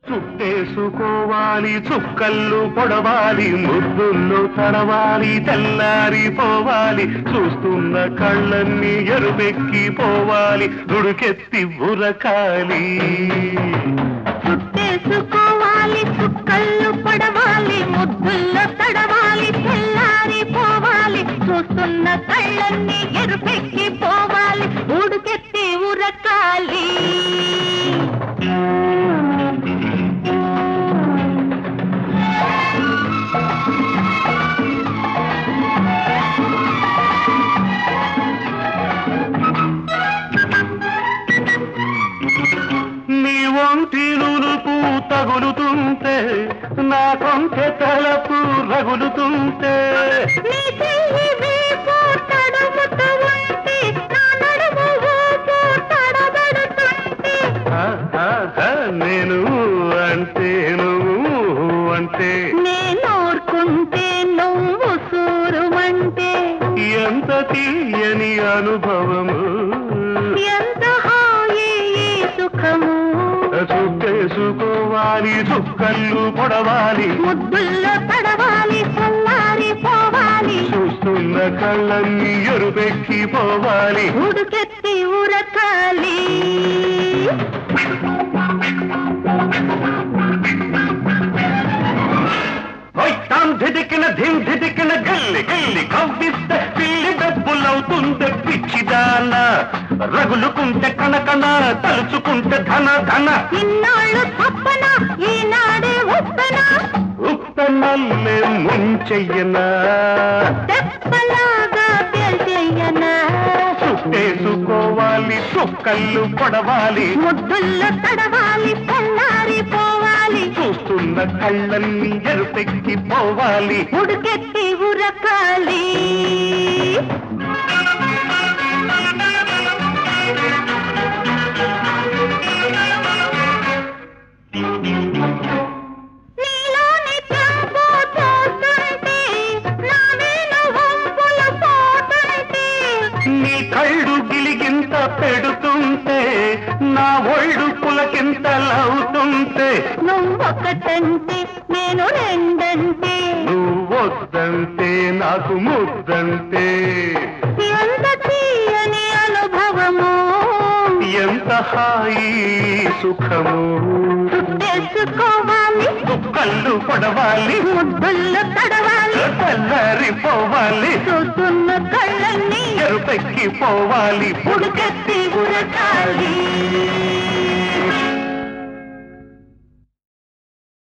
చుట్టేసుకోవాలి, చుక్కళ్ళు పొడవాలి, ముద్దుల్లో తడవాలి, తెల్లారిపోవాలి, చూస్తున్న కళ్ళన్నీ ఎరుపెక్కిపోవాలి, దుడుకెత్తి ఉరకాలి. చుట్టేసుకోవాలి, చుక్కళ్ళు పొడవాలి, ముద్దుల్లో తడవాలి, తెల్లారిపోవాలి, చూస్తున్న కళ్ళన్నీ ఎరుపెక్కిపోవాలి, దుడుకెత్తి ఉరకాలి. నీ ఒంటి నునుపు తగులుతుంటే, నా కొంచె తలపు రగులుతుంటే, నీ చెయ్యి వీపు తడుముతూ ఉంటే, నా నడుము ఊపు తడబడుతుంటే, నేను అంటే నువ్వు అంటే, నేనోర్కుంటే నువ్వు సూరుమంటే, ఎంత తీయని అనుభవము, ఎంత హాయి ఈ సుఖము. చుట్టేసుకోవాలి, చుక్కళ్ళు పొడవాలి, ముద్దుల్లో తడవాలి, చల్లారిపోవాలి, చూస్తున్న కళ్ళన్నీ ఎరుపెక్కిపోవాలి, ఉడుకెత్తి ఉరకాలి. ధిదికిన ధిమ్ ధిదికిన గల్లి గల్లి కవ్విస్తే పిల్లి డబ్బులవుతుంది పిచ్చిదాన, రగులుకుంటే కనకన, తలుచుకుంటే ధన ధన. ఇన్నాళ్ళు తప్పన, ఈనాడే ఉప్పన, ఉప్పనల్లే ముంచెయ్యనా, తెప్పలాగా పేల్చెయ్యనా. చుట్టేసుకోవాలి, చుక్కళ్ళు పొడవాలి, ముద్దుల్లో తడవాలి, తెల్లారిపోవాలి, చూస్తున్న కళ్ళన్నీ ఎరుపెక్కిపోవాలి, ఉడుకెత్తి ఉరకాలి. నీలోని చెంపు చూస్తుంటే, నా వీణ వంపులు పోతుంటే, నీ కళ్ళు గిలిగింత పెడుతుంటే, నా ఒళ్ళు పులకింతలవుతుంటే, నువ్వొకటంటే నేను రెండంటే, నువ్వొద్దంటే నాకు ముద్దంటే, ఎంత తీయని అనుభవము, ఎంత హాయి సుఖము. చుట్టేసుకోవాలి, కళ్ళు పొడవాలి, ముద్దుల్లో తడవాలి, తెల్లారిపోవాలి, చూస్తున్న కళ్ళన్నీ ఎరుపెక్కిపోవాలి, ఉడుకెత్తి ఉరకాలి.